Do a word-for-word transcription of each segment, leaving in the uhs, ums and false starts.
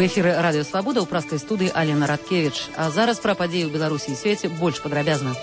У эфіры радыё Свабода ў праскай студыі Алена Радкевіч. А зараз пра падзеі ў Беларусі і свеце больш падрабязна.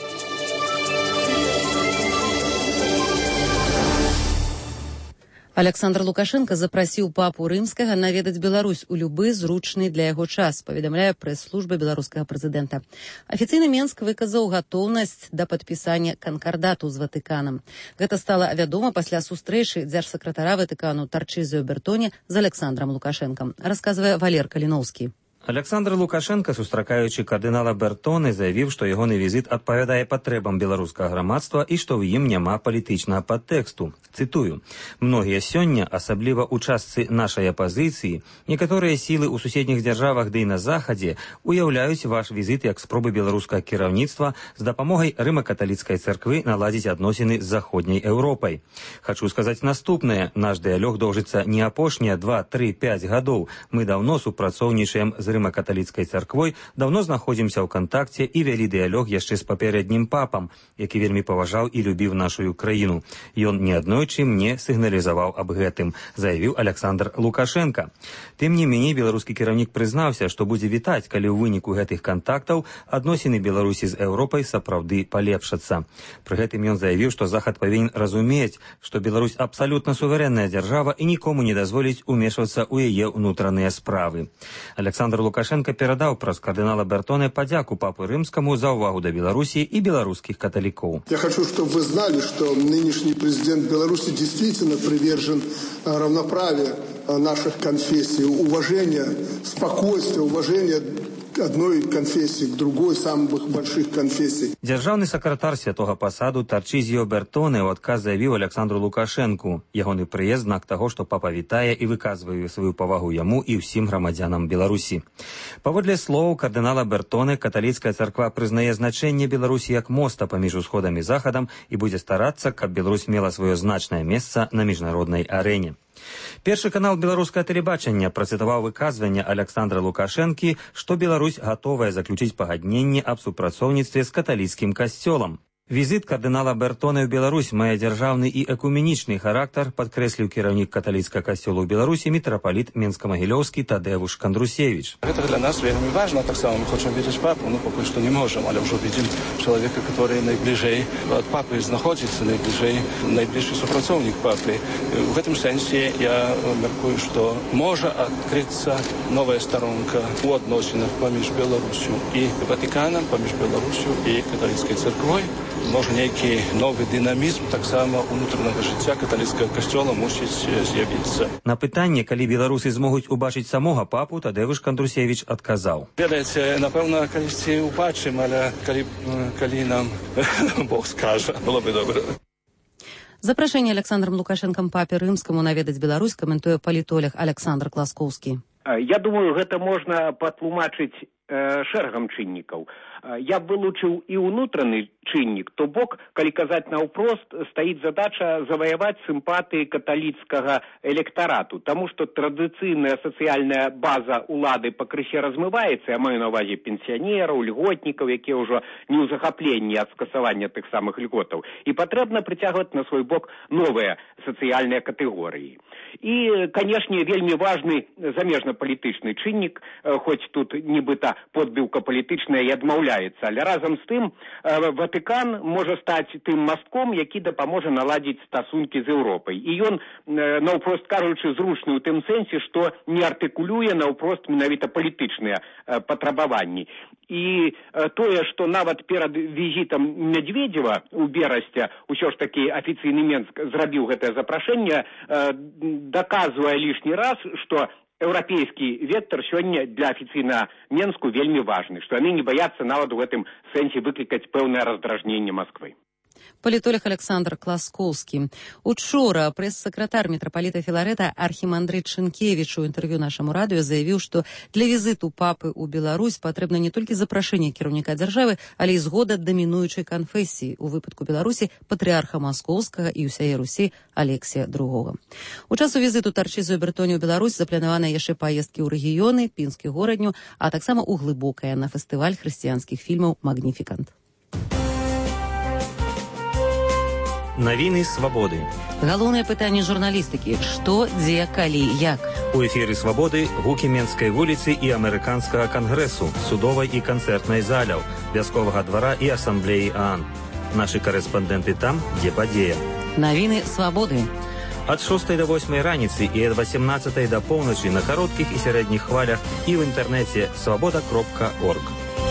Александр Лукашенко запрасіў папу рымскага наведаць Беларусь у любы зручны для яго час, паведамляе прэс-служба беларускага прэзідэнта. Афіцыйны Менск выказаў гатоўнасць да падпісання канкардату з Ватыканам. Гэта стала вядома пасля сустрэчы дзяржсакратара Ватыкану Тарчызіо Бертоне з Александром Лукашенком, расказвае Валер Каліноўскі. Александр Лукашенко, сустракаючы кардынала Бертоны, заявіў, што ягоны візіт адпавядае патрэбам беларускага грамадства і што ў ім няма палітычнага падтэксту. Цытую: «Многія сёння, асабліва ў частцы нашай апазіцыі, некаторыя сілы ў суседніх дзяржавах ды і на захадзе уяўляюць ваш візіт як спробы беларускага кіраўніцтва з дапамогай рыма-каталіцкай царквы наладзіць адносіны з заходняй Еўропай. Хачу сказаць наступнае. Наш дыялог доўжыцца не апошнія два, тры, пяць гадоў. Мы даўно супрацоўнічаем з рыма-каталіцкай царквой, даўно знаходзімся ў кантакце і вялі дыялог яшчэ з папярэднім папам, які вельмі паважаў і любіў нашу краіну. Ён неаднойчы мне сігналізаваў аб гэтым», заявіў Александр Лукашенко. Тым не меней, беларускі кіраўнік прызнаўся, што будзе вітаць, калі ў выніку гэтых кантактаў адносіны Беларусі з Еўропай сапраўды палепшацца. Пры гэтым ён заявіў, што Захад павінен разумець, што Беларусь абсалютна суверэнная дзяржава і нікому не дазволіць умешвацца ў яе ўнутраныя справы. Александр Лукашенко перадаў праз кардынала Бертоне падзяку папы рымскому за увагу да Беларусі и белорусских католиков. Я хочу, чтобы вы знали, что нынешний президент Беларуси действительно привержен равноправию наших конфессий, уважения, спокойствия, уважения одной конфессии к другой, самых больших конфессий. Дзяржаўны сакратар святого пасаду Тарчызіо Бертоне ў адказ заявіў Александру Лукашенку. Ягоны прыезд знак таго, што папа вітае і выказвае сваю павагу яму і ўсім грамадзянам Беларусі. Паводле слоў кардынала Бертоне, каталіцкая царква прызнае значэнне Беларусі як моста паміж усходам і захадам і будзе старацца, каб Беларусь мела сваё значнае месца на міжнароднай арэне. Першы канал беларускага тэлебачання працытаваў выказванне Александра Лукашэнкі, што Беларусь гатовая заключыць пагадненне аб супрацоўніцтве з каталіцкім касцёлам. Візит кардынала Бертоне ў Беларусь мае дзяржаўны і экуменічны характар, падкрэсліў кіраўнік каталіцкага касцёла ў Беларусі мітрапаліт Менска-Магілёўскі Тадеуш Кандрусевич. Это для нас вельми важно, так само мы хотим видеть папу, но пока что не можем, але уже видим человека, который наиближей от папы находится, наиближей, наиближший сопрацовник папы. В этом sensie я меркую, что может открыться новая сторонка у отношений поміж Беларусью и Ватиканом, поміж Беларусью и католицкой церквой. Може некий новий динамізм так само внутрішнього життя католицького костюла мусить з'явитися. На питання, коли білоруси зможуть убачити самого папу, Тадеуш Кандрусевич відказав. Ведаєте, напевно, колись убачимо, але коли, коли нам Бог скаже, було б добре. Запрашэнне Александром Лукашенком папе рымскому наведаць Беларусь каментуе палітолог Александр Класкоўскі. Я думаю, гэта можна патлумачыць э, шэрагам чыннікаў. Я б вылучыў і ўнутраны чыннік, то бок, калі казаць наўпрост, стаіць задача заваяваць сімпатыі каталіцкага электарату, таму што традыцыйная сацыяльная база улады пакрысе размываецца, я маю на ўвазе пенсіянераў, льготнікаў, якія ўжо не ў захапленні ад скасавання тых самых льготаў, і патрэбна прыцягваць на свой бок новыя сацыяльныя катэгорыі. І, канешне, вельмі важны замежна-палітычны чыннік, хоць тут нібыта подбіўка палітычная і адмаўляецца, але разам з тым Ватыкан можа стаць тым мастком, які дапаможа наладзіць стасункі з Еўропай. І ён, наўпрост кажучы, зручны ў тым сэнсе, што не артыкулюе наўпрост менавіта палітычныя патрабаванні. І тое, што нават перад візітам Медведзева ў берасця ўсё ж такі афіцыйны Менск зрабіў гэтае запрашэнне, даказвае лішні раз, што еўрапейскі вектор сёння для афіцыйна Менску вельмі важны, што яны не баяцца нават у гэтым сэнсе выклікаць пэўнае раздражненне Масквы. Палітолог Александр Класкоўскі. Учора прэс-сакратар мітрапаліта Філарэта Архімандрыт Шынкевіч у інтэрв'ю нашаму радыё заявіў, што для візіту папы ў Беларусь патрэбна не толькі запрашэнне кіраўніка дзяржавы, але і згода дамінуючай канфесіі, у выпадку Беларусі патрыарха Маскоўскага і ўсяе Русі Алексія другога. У часу візіту Тарчызіо Бертоне ў Беларусь запланаваныя яшчэ паездкі ў рэгіёны, Пінскі горадню, а таксама ў Глыбокае на фестываль хрысціянскіх фільмаў «Магніфікант». Навіны свабоды. Галоўнае пытанне журналістыкі: што, дзе, калі, як. У эфіры «Свабоды» гукі Менскай вуліцы і Амерыканскага кангрэсу, судовай і канцэртнай заляў, вясковага двара і асамблеі ААН. Нашы карэспандэнты там, дзе падзея. Навіны «Свабоды». Ад шостай да восьмай раніцы і ад васемнаццатай да поўначы на кароткіх і сярэдніх хвалях і ў інтэрнэце свабода кропка орг.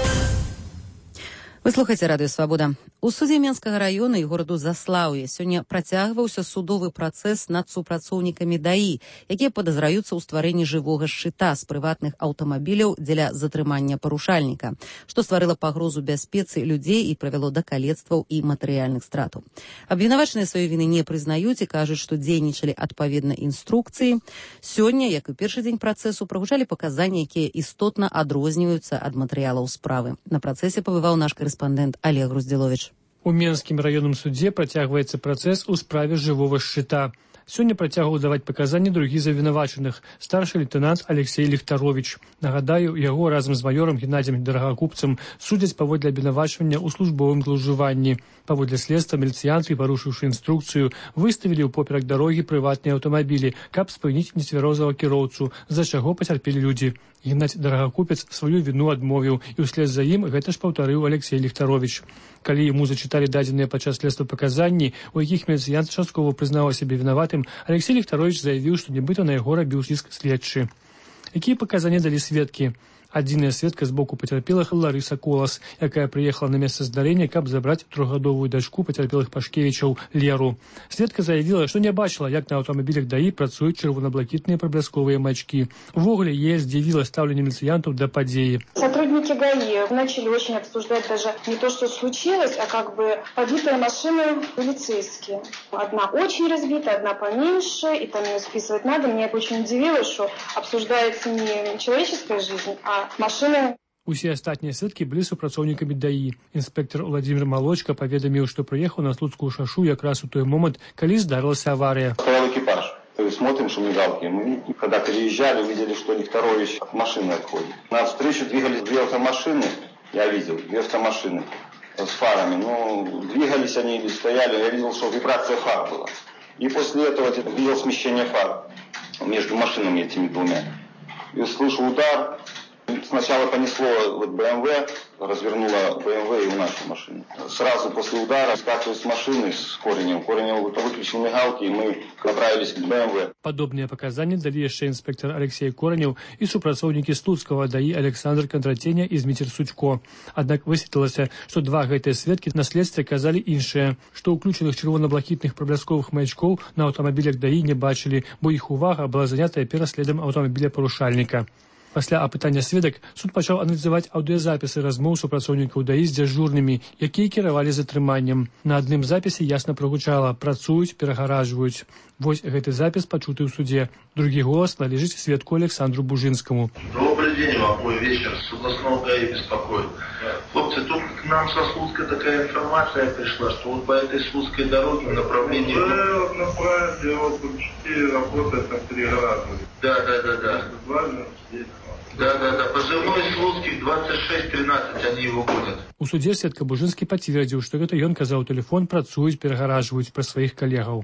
Вы слухаеце радыё «Свабода». У судзе Менскага раёна і гораду Заслаўе сёння працягваўся судовы працэс над супрацоўнікамі ДАІ, якія падазраюцца ў стварэнні жывога шчыта з прыватных аўтамабіляў дзеля затрымання парушальніка, што стварыла пагрозу бяспецы людзей і прывяло да калецтваў і матэрыяльных стратаў. Абвінавачаныя сваёй віны не прызнаюць і кажуць, што дзейнічалі адпаведна інструкцыі. Сёння, як і першы дзень працэсу, прагучалі паказанні, якія істотна адрозніваюцца ад матэрыялаў справы. На працэсе пабываў наш корэспандэнт Олег Груздзіловіч. У Менскім раённым судзе працягваецца працэс у справе жывога шчыта. Сёння працягваў даваць паказанні другі з абвінавачаных, старшы лейтэнант Алексей Ліхтаровіч. Нагадаю, яго разам з маёрам Геннадзем Дарагакупцам судзяць паводле абвінавачвання ў службовым злоўжыванні. Паводле следства міліцыянты, парушыўшы інструкцыю, выставілі ў поперак дарогі прыватныя аўтамабілі, каб спыніць нецвярозага кіроўцу, з-за чаго пацярпелі людзі. Геннадзь Дарагакупец сваю віну адмовіў, і ўслед за ім гэта ж паўтарыў Алексей Ліхтаровіч. Калі яму зачыталі дадзеныя падчас следства паказанні, у якіх міліцыянт часткова прызнаў сябе вінаватым, Алексей Ліхтаровіч заявіў, што нібыта на яго рабіў ціск следчы. Якія паказанні далі сведкі? Адзіная сведка з боку пацярпелых Ларыса Колас, якая прыехала на месца здарэння, каб забраць трохгадовую дачку пацярпелых Пашкевічаў Леру. Сведка заявіла, што не бачыла, як на аўтамабілях ДАІ працуюць чырвона-блакітныя праблісковыя маячкі. Увогуле, яе здзівіла стаўленне міліцыянтаў да падзеі. Сотрудники ГАИ начали очень обсуждать даже не то, что случилось, а как бы побитые машины полицейские. Одна очень разбита, одна поменьше, и там ее списывать надо. Меня это очень удивило, что обсуждается не человеческая жизнь, а машины. Усе астатнія сведкі былі супрацоўнікамі ДАІ. Інспектор Владимир Молочка паведаміў, што прыехаў на Слуцкую шашу якраз у той момент, калі здарылася авария. Стоял экипаж. То есть смотрим шумигалки. Мы, когда переезжали, увидели, что Лихтарович от машины отходит. На встречу двигались две автомашины. Я видел, две автомашины с фарами. Ну, двигались они или стояли. Я видел, что вибрация фар была. И после этого я видел смещение фар между машинами этими двумя. И слышу удар. Сначала понесло вот БМВ, развернуло БМВ и в нашу машину. Сразу после удара скатываюсь с машины с Коренем. Коренев выключил мигалки, и мы направились к БМВ. Падобныя паказанні далі яшчэ інспектор Алексей Коренев і супрацоўнікі Слуцкага ДАІ Александр Кондратеня і Зміцер Сучко. Аднак высветлілася, што два гэтыя сведкі на следстве казалі іншае, што ўключаных чырвона-блакітных праблісковых маячкоў на аўтамабілях ДАІ не бачылі, бо іх увага была занятая пераследам аўтамабіля парушальніка. Пасля апытання сведак суд пачаў аналізаваць аўдыёзапісы размоў супрацоўнікаў ДАІ з дзяжурнымі, якія кіравалі затрыманнем. На адным запісе ясна прагучала: працуюць, перагаражваюць. Вось гэты запіс пачуты ў суде. Другі голас належыць сведку Александру Бужинскому. Добрый день вам, ой, вечер. С областного ГАИ беспокоит. Хлопцы, тут к нам со Слуцка такая информация пришла, что вот по этой Слуцкой дороге в направлении... Да, направили, вот четыре работают на перегораживании. Да, да, да, да. Важно здесь. Да, да, да. Позывной Слуцких двадцать шесть тринадцать, они его гонят. У судзе сведка Бужинскі пацвердзіў, што гэта ён казаў у тэлефон, працуюць, перагаражваюць пра сваіх калегаў.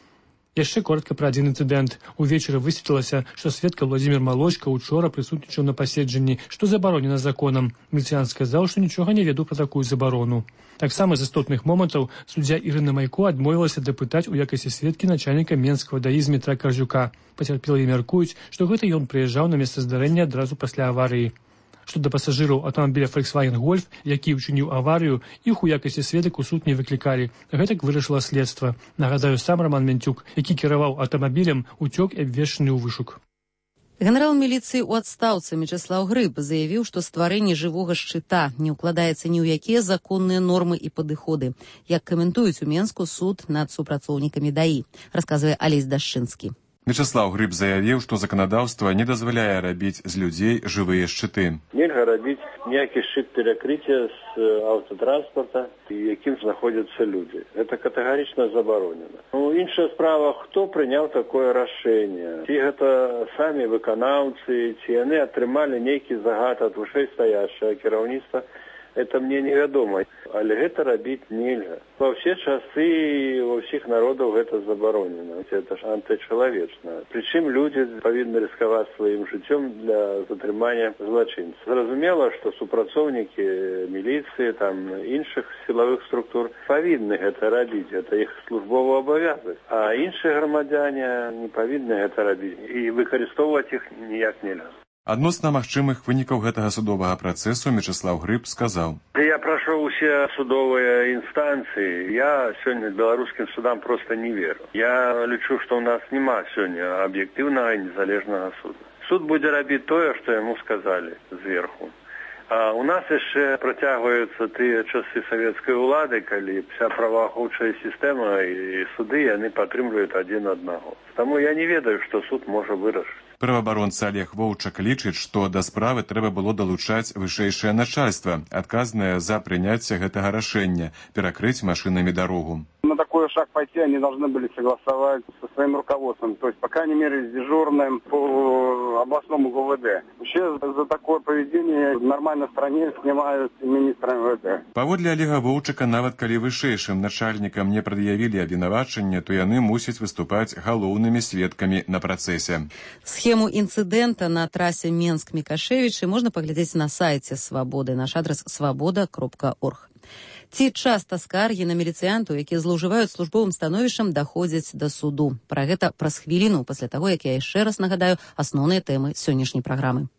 Яшчэ коротка пра адзін інцыдэнт. Увечары высветлілася, што сведка Владимир Молочка учора прысутнічаў на паседжанні, што забаронена законам. Міліцыянт сказаў, што нічога не ведаў пра такую забарону. Таксама з істотных момантаў суддзя Ірына Майко адмовілася дапытаць у якасці сведкі начальніка Менскага ДАІ Змітра Каржука. Пацярпелыя мяркуюць, што гэта ён прыязджаў на месца здарэння адразу пасля аварыі. Што да пасажыраў аўтамабіля Volkswagen Golf, які ўчыніў аварыю, іх у якасці сведак у суд не выклікалі. Гэтак вырашыла следства. Нагадаю, сам Роман Мянцюк, які кіраваў аўтамабілем, уцёк і абвешчаны ў вышук. Генерал міліцыі ў адстаўцы Мячеслаў Грыб заявіў, што стварэнне жывога шчыта не ўкладаецца ні ў якія законныя нормы і падыходы. Як каментуюць у Менску суд над супрацоўнікамі ДАІ, расказвае Алесь Дашчынскі. Мячеслаў Грыб заявіў, што заканадаўства не дазваляе рабіць з людзей жывыя шчыты. Нельга рабіць ніякі шчыт перакрыцця з аўтатранспарта, якім знаходзяцца людзі. Гэта катэгарычна забаронена. Ну, іншая справа, хто прыняў такое рашэнне? Ці гэта самі выканаўцы, ці яны атрымалі нейкі загад ад вышэйстаячага кіраўніцтва это мне невядома. Але гэта рабіць нельга. Во все часы, во всех народах это заборонено. Это ж антычалавечна. Причем люди повинны рисковать своим жыццём для затрымання злачынцаў. Зразумела, что супрацоўнікі милиции, там, іншых силовых структур повинны это рабіць. Это их службовый обовязок. А іншыя грамадзяне не повинны это рабіць. И выкарыстоўваць их ніяк нельга. Адносна магчымых вынікаў гэтага судовага працэсу Мячеслав Грыб сказаў: Я прашу усе судовыя інстанцыі. Я сёння беларускім судам просто не веру. Я лічу, што у нас няма сёння аб'ектыўнага і незалежнага суда. Суд будзе рабіць тое, што яму сказалі зверху. А у нас яшчэ працягваюцца тыя часы савецкай улады, калі вся праваахоўчая сістэма і суды яны падтрымліваюць адзін аднаго. Таму я не ведаю, што суд можа вырашыць. Праваабаронца Олег Воўчак лічыць, што да справы трэба было далучаць вышэйшае начальства, адказнае за прыняцце гэтага рашэння перакрыць машинамі дарогу. На такой шаг пойти они должны были согласовать со своим руководством, то есть, по крайней мере, с дежурным по областному ГУВД. Вообще за такое поведение в нормальной стране снимают министра эм вэ дэ. Паводле Олега Воўчака, нават калі вышэйшым начальнікам не прад'явілі абвінавачанне, то яны мусяць выступаць галоўнымі сведкамі на працэсе. Схему інцыдэнта на трасе Менск-Мікашевічы можна паглядзець на сайце Свабоды, наш адрес свабода кропка орг. Ці часта скаргі на міліцыянтаў, якія злоўжываюць службовым становішчам, даходзяць да суду. Пра гэта праз хвіліну пасля таго, як я яшчэ раз нагадаю асноўныя тэмы сённяшняй праграмы.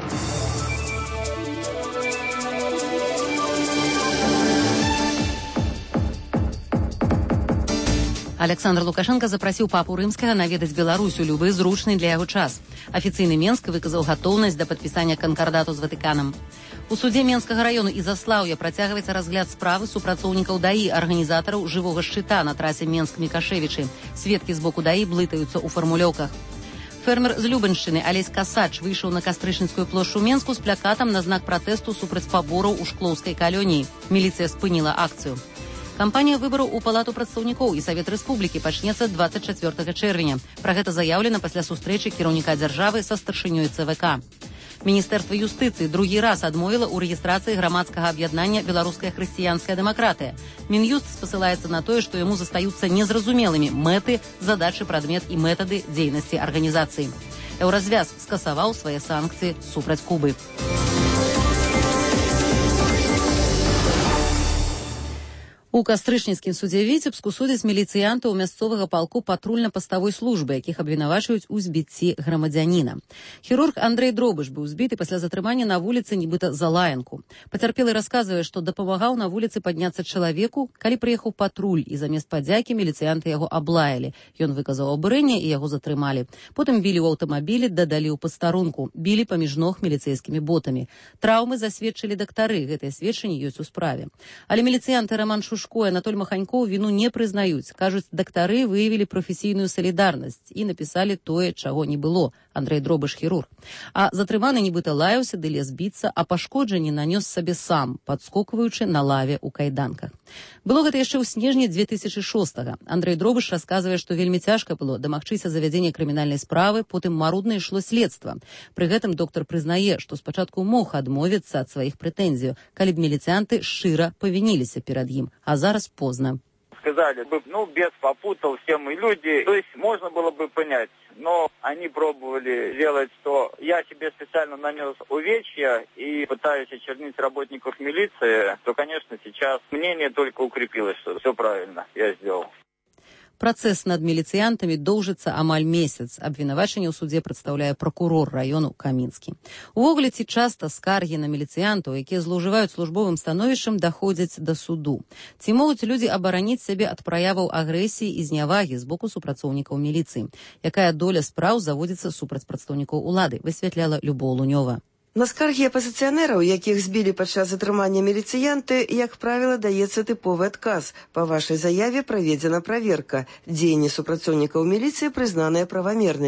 Александр Лукашенко запрасіў папу рымскага наведаць Беларусь у любы зручны для яго час. Афіцыйны Менск выказаў гатоўнасць да падпісання канкардату з Ватыканам. У судзе Менскага раёну і Заслаўя працягваецца разгляд справы супрацоўнікаў ДАІ, арганізатараў жывога шчыта на трасе Менск-Мікашевічы. Сведкі з боку ДАІ блытаюцца ў фармулёўках. Фермер з Любаншчыны Алесь Касач выйшаў на Кастрычніцкую плошчу Менску з плакатам на знак пратэсту супраць пабораў у шклоўскай калоніі. Міліцыя спыніла акцыю. Кампанія выбараў у Палату прадстаўнікоў і Савет Рэспублікі пачнецца дваццаць чацвёртага чэрвеня. Пра гэта заяўлена пасля сустрэчы кіраўніка дзяржавы са старшынёй цэ вэ ка. Міністэрства юстыцыі другі раз адмовіла ў рэгістрацыі грамадскага аб'яднання «Беларуская хрысціянская дэмакратыя». Мін'юст спасылаецца на тое, што яму застаюцца незразумелымі мэты, задачы, прадмет і метады дзейнасці арганізацыі. Еўразвяз скасаваў свае санкцыі супраць Кубы. У кастрычніцкім судзе Віцебску судзяць міліцыянтаў мясцовага палку патрульна-паставой службы, якіх абвінавачваюць у збіцці грамадзяніна. Хірург Андрэй Дробыш быў збіты пасля затрымання на вуліцы нібыта за лаянку. Пацярпелы расказвае, што дапамагаў на вуліцы падняцца чалавеку, калі прыехаў патруль, і замест падзякі міліцыянты яго аблаялі. Ён выказаў абурэнне, і яго затрымалі. Потым білі ў аўтамабілі, дадалі ў пастарунку. Білі паміж ног міліцэйскімі ботамі. Траўмы засведчылі дактары, гэтыя сведчанні ёсць у справе. Але міліцыянты Роман Шушко і Анатоль Маханькоў віну не прызнаюць. Кажуць, дактары выявілі прафесійную салідарнасць і напісалі тое, чаго не было. Андрэй Дробыш хірург. А затрыманы нібыта лаяўся ды лез біцца, а пашкоджанні нанёс сабе сам, падскокваючы на лаве ў кайданках. Было гэта яшчэ ў снежні дзве тысячы шостага. Андрэй Дробыш расказвае, што вельмі цяжка было дамагчыся завядзення крымінальнай справы, потым марудна ішло следства. Пры гэтым доктар прызнае, што спачатку мог адмовіцца ад сваіх прэтэнзій, калі б міліцыянты шчыра павініліся перад ім, а зараз поздно. Сказали бы, ну, бес попутал, все мы люди, то есть можно было бы понять, но они пробовали сделать, что я себе специально нанес увечья и пытаюсь очернить работников милиции, то, конечно, сейчас мнение только укрепилось, что все правильно я сделал. Працэс над міліцыянтамі доўжыцца амаль месяц. Абвінавачанне ў судзе прадстаўляе пракурор раёну Камінскі. Увогуле, ці часта скаргі на міліцыянтаў, якія злоўжываюць службовым становішчам, даходзяць да суду? Ці могуць людзі абараніць сябе ад праяваў агрэсіі і знявагі з боку супрацоўнікаў міліцыі? Якая доля спраў заводзіцца супраць прадстаўнікоў улады, высвятляла Любоў Лунёва. На скаргі апазіцыянераў, якіх збілі падчас затрымання міліцыянты, як правіла, даецца тыповы адказ. Па вашай заяве праведзена праверка. Дзеянні супрацоўнікаў міліцыі прызнаныя правамернымі.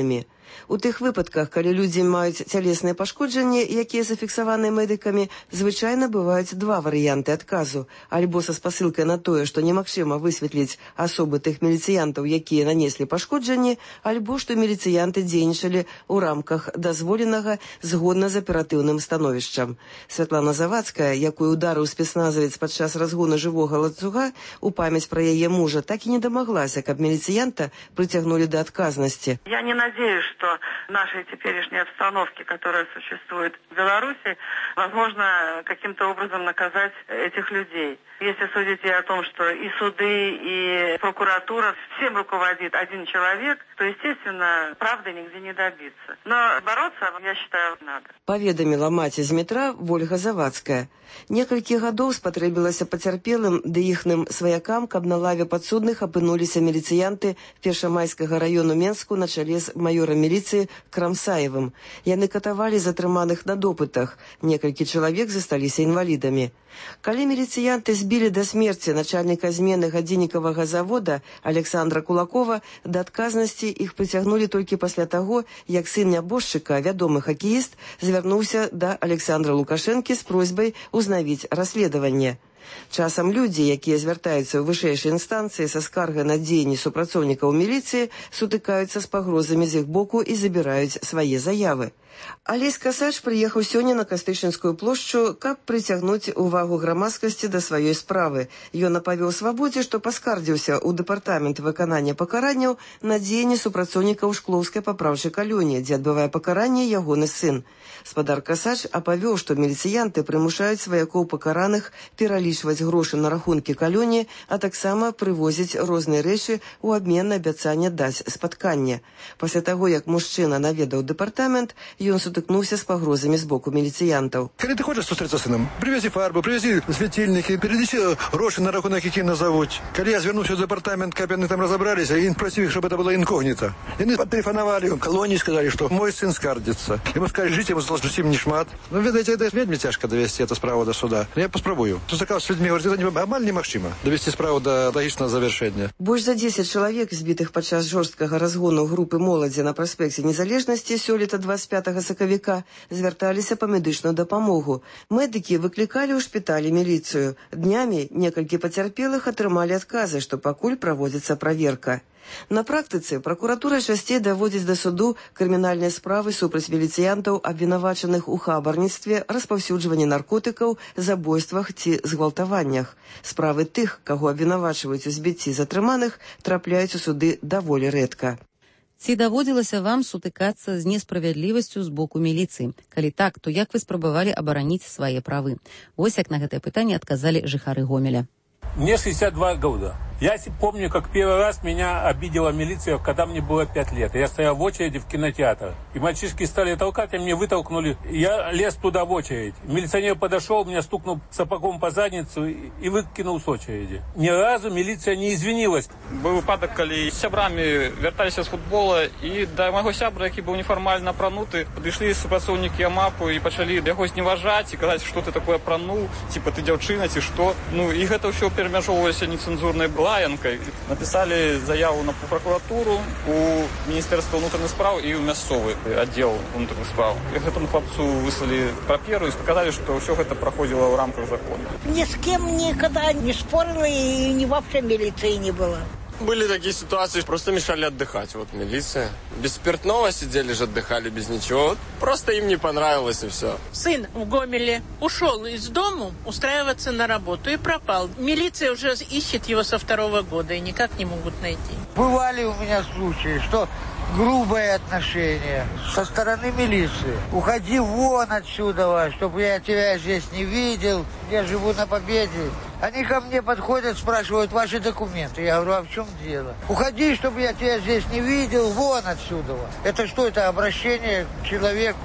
У тых выпадках, калі людзі маюць цялесныя пашкоджанні, якія зафіксаваныя медыкамі, звычайна бываюць два варыянты адказу. Альбо са спасылкай на тое, што немагчыма высветліць асобы тых міліцыянтаў, якія нанеслі пашкоджанні, альбо што міліцыянты дзейнічалі ў рамках дазволенага згодна з аператыўным становішчам. Святлана Завадская, якую ударыў спецназавец падчас разгону жывога ланцуга, у памяць про яе мужа так і не домоглася, каб милициянта притягнули до отказности. Я не надеюсь, что в нашей теперешней обстановке, которая существует в Беларуси, возможно каким-то образом наказать этих людей. Если судить о том, что и суды, и прокуратура, всем руководит один человек, то, естественно, правды нигде не добиться. Но бороться, я считаю, надо. Паведаміла маці з метра Вольга Завадская. Некалькі гадоў спатрэбілася пацярпелым ды іхным сваякам, каб на лаве падсудных апынуліся міліцыянты Першамайскага раёну Менску на чале з маёрам міліцыі Крамсаевым. Яны катавалі затрыманых на допытах. Некалькі чалавек засталіся інвалідамі. Калі міліцыянты збілі да смерці начальніка змены гадзіннікавага завода Александра Кулакова, да адказнасці іх прыцягнулі толькі пасля таго, як сын нябожчыка, вядомы хакеіст, звярнуўся да Александра Лукашэнкі з просьбай узнавіць расследаванне. Часам людзі, якія звяртаюцца ў вышэйшай інстанцыі са скаргай на дзеянні супрацоўнікаў міліцыі, сутыкаюцца з пагрозамі з іх боку і забіраюць свае заявы. Алесь Касач прыехаў сёння на Кастычынскую плошчу, каб прыцягнуць увагу грамадскасці да сваёй справы. Ён апавёў свабодзе, што паскардзіўся ў дэпартамент выканання пакаранняў на дзеянні супрацоўнікаў Шклоўскай папраўчай калоніі, дзе адбывае пакаранне ягоны сын. Спадар Касач апавёў, што міліцыянты прымушаюць сваякоў пакараных пералічваць грошы на рахункі калоніі, а таксама прывозіць розныя рэчы ў абмен на абяцанне даць спатканне. Пасля таго, як мужчына наведаў дэпартамент, ён сутыкнуўся з пагрозамі з боку міліцыянтаў. Калі ты хочаш сустрэцца з сынам, прывязі фарбу, прывязі свяцільнікі, пералічы грошы на рахунак, які назавуць. Калі я звярнуўся ў дэпартамент, каб яны там разабраліся, і просіў іх, чтобы это было інкогніта. Яны патэлефанавалі ў калоніі, сказалі, што мой сын скардзіцца. Яму сказалі, жыць яму засталось зусім не шмат. Ну, ведаеце, это вельмі цяжка давесці эту справу да суда. Я паспрабую. Сустракаўся з людзьмі, говорит, это амаль немагчыма давесці справу да лагічнага завяршэння. Больш за дзесяць чалавек, збітых падчас жорсткага разгону групы моладзі на праспекце Незалежнасці сёлета двадцять пятага сакавіка, звярталіся па медычную дапамогу. Медыкі выклікалі ў шпіталі міліцыю. Днямі некалькі пацярпелых атрымалі адказы, што пакуль праводзіцца праверка. На практыцы пракуратура часцей даводзіць да суду крымінальныя справы супраць міліцыянтаў, абвінавачаных у хабарніцтве, распаўсюджванні наркотыкаў, забойствах ці згвалтаваннях. Справы тых, каго абвінавачваюць у збіцці затрыманых, трапляюць у суды даволі рэдка. Ці даводзілася вам сутыкацца з несправядлівасцю з боку міліцыі? Калі так, то як вы спрабавалі абараніць свае правы? Вось як на гэтае пытанне адказалі жыхары Гомеля. Мне шестьдесят два года. Я помню, как первый раз меня обидела милиция, когда мне было пять лет. Я стоял в очереди в кинотеатр. И мальчишки стали толкать, а меня вытолкнули. Я лез туда в очередь. Милиционер подошел, меня стукнул сапогом по задницу и выкинул с очереди. Ни разу милиция не извинилась. Был выпадок, когда с сябрами вертались с футбола, и до моего сябра, который был неформально прануты, подошли супрацоўнікі АМАПу и начали яго зневажать и сказать, что ты такое пранул, типа ты девчина, ти что. Ну и это все перемешивалось нецензурной лаянкой. Написали заяву на прокуратуру, у Министерства внутренних справ и у мясцовый отдел внутренних справ. И этому хлопцу выслали паперу и сказали, что все это проходило в рамках закона. Ни с кем никогда не спорила и ни вообще милиции не было. Были такие ситуации, просто мешали отдыхать. Вот милиция. Без спиртного сидели же, отдыхали без ничего. Просто им не понравилось и все. Сын в Гомеле ушел из дому устраиваться на работу и пропал. Милиция уже ищет его со второго года и никак не могут найти. Бывали у меня случаи, что грубое отношение со стороны милиции. Уходи вон отсюда, чтобы я тебя здесь не видел. Я живу на Победе. Они ко мне подходят, спрашивают ваши документы. Я говорю, а в чем дело? Уходи, чтобы я тебя здесь не видел, вон отсюда. Это что, это обращение к человеку?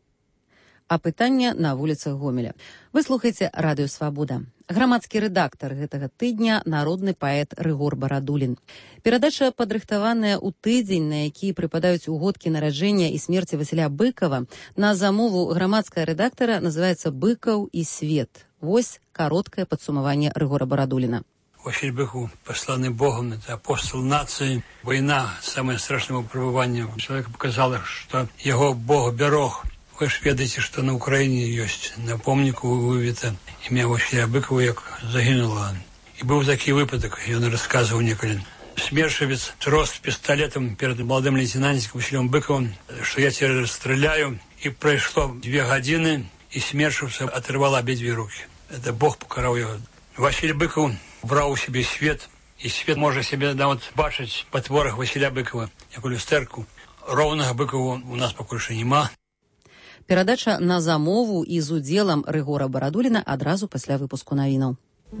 А пытанне на вуліцах Гомеля. Вы слухаеце Радыё Свабода. Грамадскі рэдактар гэтага тыдня народны паэт Рыгор Барадулін. Перадача падрыхтаваная ў тыдзень, на які прыпадаюць угодкі нараджэння і смерці Васіля Быкова, на замову грамадскага рэдактара называецца «Быкаў і свет». Вось кароткае падсумаванне Рыгора Барадуліна. Василий Быков, посланный Богом, это апостол нации. Война, самое страшное выпробование. Человек показало, что его Бог берег. Вы ж ведаете, что на Украине есть на помнику вывито ім'я Василя Быкова, як загинуло. И был такой выпадок, и он рассказывал некогда. Смершевец рос пистолетом перед молодым лейтенантом Василием Быковым, что я тебя расстреляю. И прошло две годины, и Смершевца оторвал обе руки. Это Бог покарал его. Василий Быков брал у себе свет, и свет можно себе да, вот, бачить по творах Василя Быкова, яку люстерку. Ровного Быкова у нас поки що нема. Перадача на замову і з удзелам Рыгора Барадуліна адразу пасля выпуску навінаў.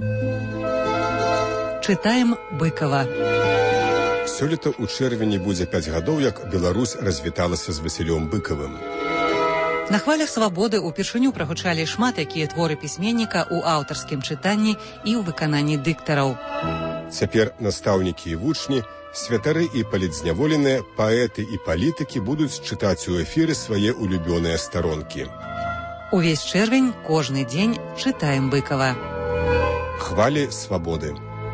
Чытаем Быкова. Сёлета ў чэрвені будзе пяць гадоў, як Беларусь развіталася з Васілём Быкавым. На хвалях свабоды ўпершыню прагучалі шмат якія творы пісьменніка ў аўтарскім чытанні і ў выкананні дыктараў. Цяпер настаўнікі і вучні, святары і палітзняволеныя, паэты і палітыкі будуць чытаць у эфіры свае улюбёныя старонкі. Увесь чэрвень, кожны дзень чытаем Быкова. Хвалі свабоды.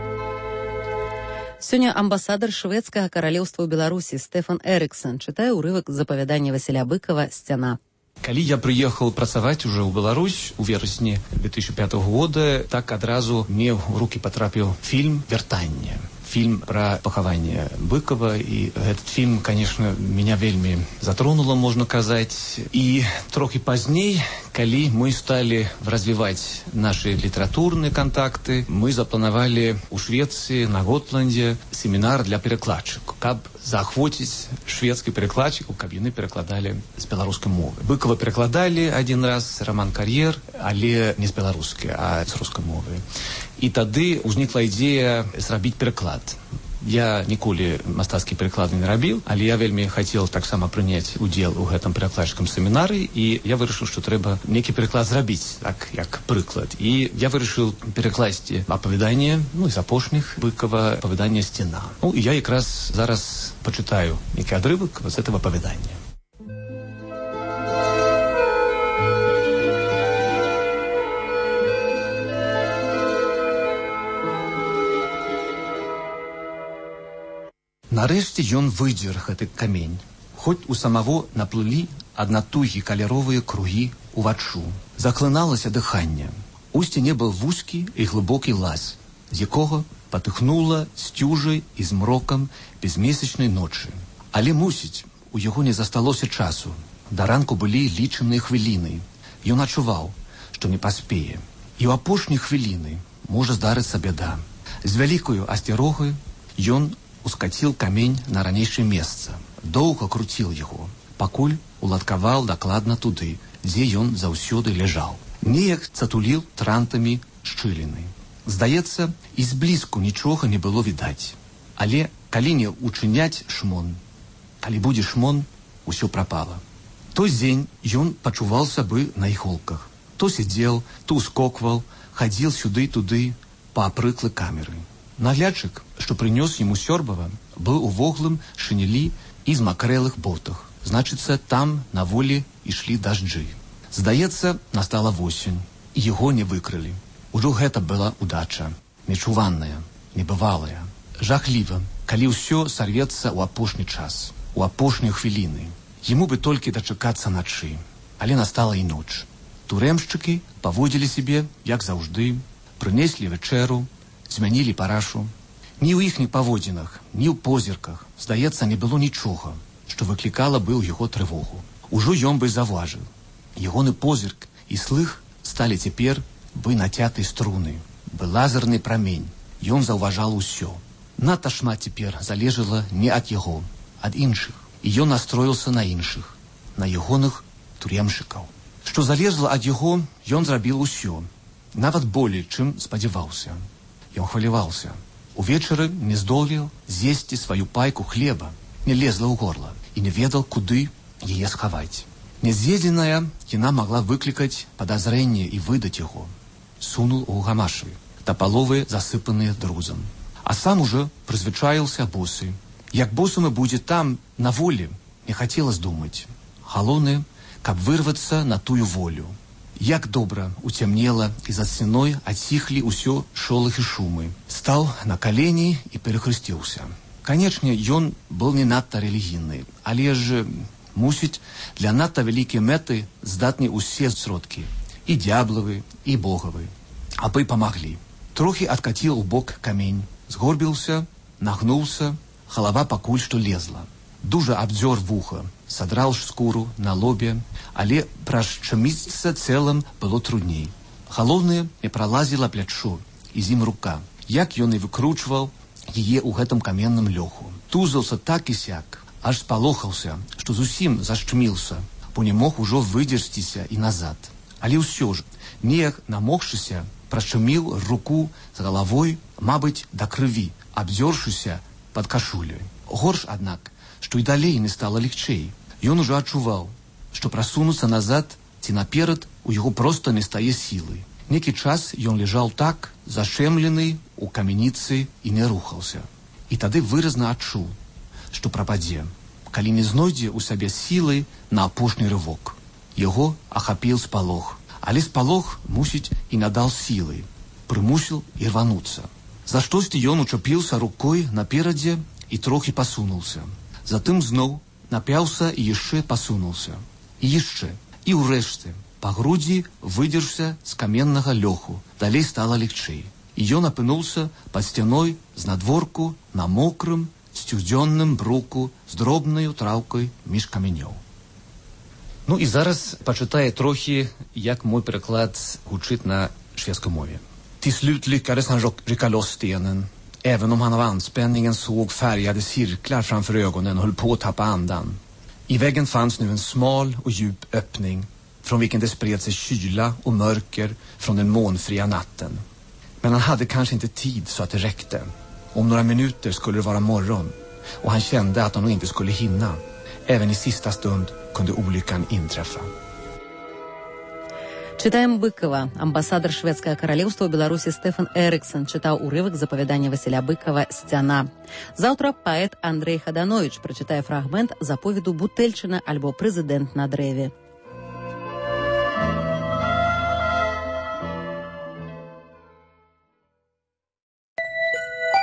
Сёння амбасадар шведскага каралеўства ў Беларусі Стефан Эриксон чытае ўрывак з апавядання Васіля Быкова «Сцяна». Калі я прыехаў працаваць уже ў Беларусь у верасні две тысячи пятого года, так адразу мне ў рукі патрапіў фільм «Вяртанне». Фильм про пахаванне Быкова, и этот фильм, конечно, меня вельми затронуло, можно сказать. И трохи поздней, коли мы стали развивать наши литературные контакты, мы запланировали у Швеции на Готланде семинар для перекладчиков, как заохватить шведских перекладчиков, как они перекладали с белорусской мовы. Быкова перекладали один раз, роман «Карьер», але не с белорусской, а с русской мовы. І тады ўзнікла ідзея зрабіць пераклад. Я ніколі мастацкі пераклад не рабіў, але я вельмі хацеў таксама прыняць удзел у гэтым перакладчыкам семінары, і я вырашыў, што трэба нейкі пераклад зрабіць, так як прыклад. І я вырашыў перакласці апавяданне, ну, з апошніх Быкова, апавяданне «Сцяна». Ну, і я якраз зараз пачытаю нейкі адрывак з гэтага апавядання. Нарэшце ён выдзер гэты камень. Хоць у самого наплылі аднатугі каляровыя кругі уваччу. Заклыналася дыханне. У сцяне быў вузкі і глыбокі лаз, з якога патыхнула сцюжай і змрокам безмесячнай ночы. Але, мусіць, у яго не засталося часу. Да ранку былі лічаныя хвіліны. Ён адчуваў, што не паспее. І ў апошнія хвіліны можа здарыцца бяда. З вялікаю асцярогай ён ускаціл камень на ранейшае месца. Доўга круціл яго, пакуль уладкаваў дакладна туды, дзе ён заўсёды ляжаў. Неяк цатуліл трантамі шчыліны. Здаецца, і зблізку нічога не было відаць. Але калі не учыняць шмон, калі будзе шмон, усё прапала. Той дзень ён пачуваў сабы на іголках. То сидзеў, то ускокваў, хадзіл сюды-туды па апрыклы камеры. Наглядчык, што прынёс яму Сёрбава, быў у воглым шынелі і змакрэлых ботах. Значыцца, там на волі ішлі дажджы. Здаецца, настала восень, і яго не выкрылі. Ужо гэта была удача, нечуванная, небывалая. Жахліва, калі ўсё сарвецца ў апошні час, у апошнія хвіліны. Яму бы толькі дачакацца начы, але настала і ноч. Турэмшчыкі паводзілі сябе, як заўжды, прынеслі вячэру, змянілі парашу. Ні ў іхніх паводзінах, ні ў позірках, здаецца, не было нічога, што выклікала бы ў яго трывогу. Ужо ён бы заўважыў. Ягоны позірк і слых сталі цяпер бы нацяты струны, бы лазерны прамень. Ён заўважаў усё. Надта шмат цяпер залежала не ад яго, ад іншых. І ён настроіўся на іншых, на ягоных турэмшчыкаў. Што залежала ад яго, ён зрабіў усё, нават болей, чым спадзяваўся. Ён хваляваўся. Увечары не здолеў з'есці сваю пайку хлеба, не лезла ў горла і не ведаў, куды яе схаваць. Няз'едзеная яна магла выклікаць падазрэнне і выдаць яго. Сунуў у гамашы, тапаловы засыпаныя друзам. А сам ужо прызвычаіўся босы. Як босым і будзе там, на волі, не хацелася думаць. Галоўнае, каб вырвацца на тую волю. Як добра уцямнела, і за сцяной адціхлі ўсё шолах і шумы. Стаў на калені і перахрысціўся. Канечне, ён был не надта рэлігійны, але ж, мусіць, для надта вялікія мэты здатні ўсе сродкі. І д'яблавы, і богавы. Абы памаглі. Трохі адкаціў у бок камень, згорбіўся, нагнуўся, галава пакуль што лезла. Дужа абдзёр вуха, садраў скуру на лобе, але прашчаміцца цэлым было трудней. Галоўнае, не пралазіла плячо, і з ім рука. Як ён і выкручваў яе ў гэтым каменным лёху. Тузаўся так і сяк, аж спалохаўся, што зусім зашчміўся, бо не мог ужо выдзерціся і назад. Але ўсё ж, неяк намогшыся, прашчаміў руку з галавой, мабыць, да крыві, абдзёршыся пад кашуляй. Горш, аднак, што і далей не стала легчэй. Ён ужо адчуваў, што прасунуцца назад ці наперад у яго проста не стае сілы. Некі час ён ляжаў так, зашэмлены у камяніцы і не рухаўся. І тады выразна адчуў, што прападзе, калі не знойдзе ў сабе сілы на апошні рывок. Яго ахапіў спалох, але спалох, мусіць, і надал сілы, прымусіў і рвануцца. За штосьці ён учапіўся рукой наперадзе і трохі пасунуўся. Затым зноў напяўся і яшчэ пасунуўся. І яшчэ. І ўрэшце па грудзі выдзерся з каменнага лёху. Далей стала легчэй. І ён апынуўся пад сцяной з надворку на мокрым, сцюдзённым бруку з дробнаю траўкай між камянёў. Ну і зараз пачытае трохі, як мой пераклад гучыць на шведскай мове. Till slut lyckades han rycka loss stenen. Även om han av anspänningen såg färgade cirklar framför ögonen och höll på att tappa andan. I väggen fanns nu en smal och djup öppning från vilken det spred sig kyla och mörker från den månfria natten. Men han hade kanske inte tid så att det räckte. Om några minuter skulle det vara morgon och han kände att han nog inte skulle hinna. Även i sista stund kunde olyckan inträffa. Читаем Быкова. Амбассадор шведского королевства в Беларуси Стефан Эриксон читал урывок з апавядання Василя Быкова «Сцяна». Завтра паэт Андрей Хаданович прочитае фрагмент з аповеду «Бутэльчына» альбо «Прэзідэнт на дрэве».